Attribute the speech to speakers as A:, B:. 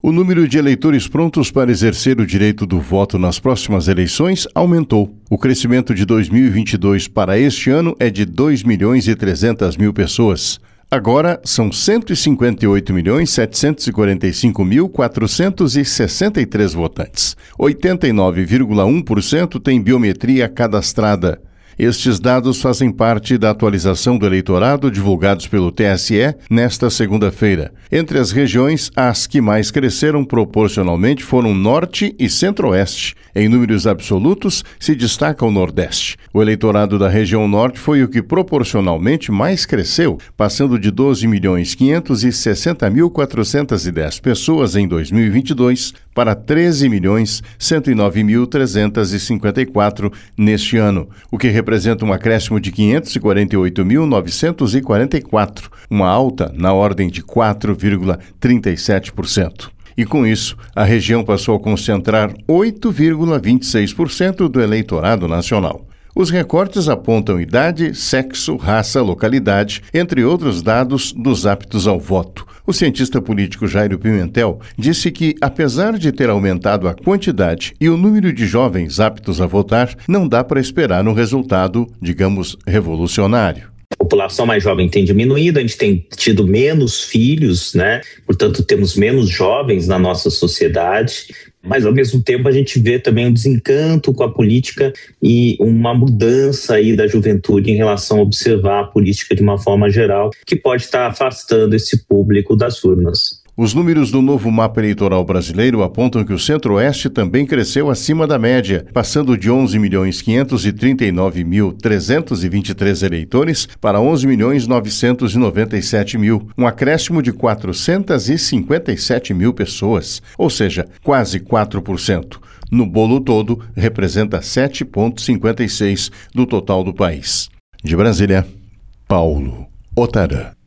A: O número de eleitores prontos para exercer o direito do voto nas próximas eleições aumentou. O crescimento de 2022 para este ano é de 2.300.000 pessoas. Agora, são 158.745.463 votantes. 89,1% têm biometria cadastrada. Estes dados fazem parte da atualização do eleitorado divulgados pelo TSE nesta segunda-feira. Entre as regiões, as que mais cresceram proporcionalmente foram Norte e Centro-Oeste. Em números absolutos, se destaca o Nordeste. O eleitorado da região Norte foi o que proporcionalmente mais cresceu, passando de 12.560.410 pessoas em 2022 para 13.109.354 neste ano, o que representa um acréscimo de 548.944, uma alta na ordem de 4,37%. E com isso, a região passou a concentrar 8,26% do eleitorado nacional. Os recortes apontam idade, sexo, raça, localidade, entre outros dados dos aptos ao voto. O cientista político Jairo Pimentel disse que, apesar de ter aumentado a quantidade e o número de jovens aptos a votar, não dá para esperar um resultado, digamos, revolucionário.
B: A população mais jovem tem diminuído, a gente tem tido menos filhos, né? Portanto, temos menos jovens na nossa sociedade, mas ao mesmo tempo a gente vê também um desencanto com a política e uma mudança aí da juventude em relação a observar a política de uma forma geral, que pode estar afastando esse público das urnas.
A: Os números do novo mapa eleitoral brasileiro apontam que o Centro-Oeste também cresceu acima da média, passando de 11.539.323 eleitores para 11.997.000, um acréscimo de 457.000 pessoas, ou seja, quase 4%. No bolo todo, representa 7,56% do total do país. De Brasília, Paulo Otarã.